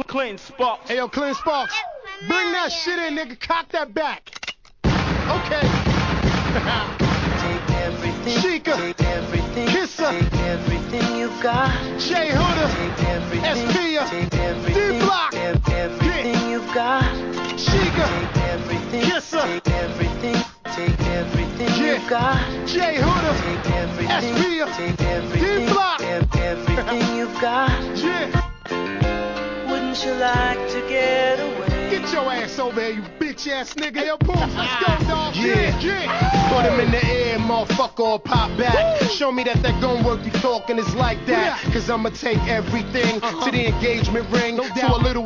Clinton Sparks. Hey, yo, Clinton Sparks, bring that shit in, nigga. Cock that back. Okay. Take everything. Sheikah. Take everything. Kissa. Take everything you've got. Jay Hooder. Take everything. Espia. Take everything. D-Block. Take everything you've got. Sheikah. Take everything. Kissa. Take everything. Take everything you've got. Jay Hooder. Take everything. Espia. Take everything. D-Block. Take everything you've got. Yeah. Wouldn't you like to get away? Get your ass over here, you bitch ass nigga. Yo, Poops, let's go, dog. Yeah. Put him in the air, motherfucker, or pop back. Woo. Show me that gun work you talking is like that. Cause I'ma take everything to the engagement ring. No To doubt. a little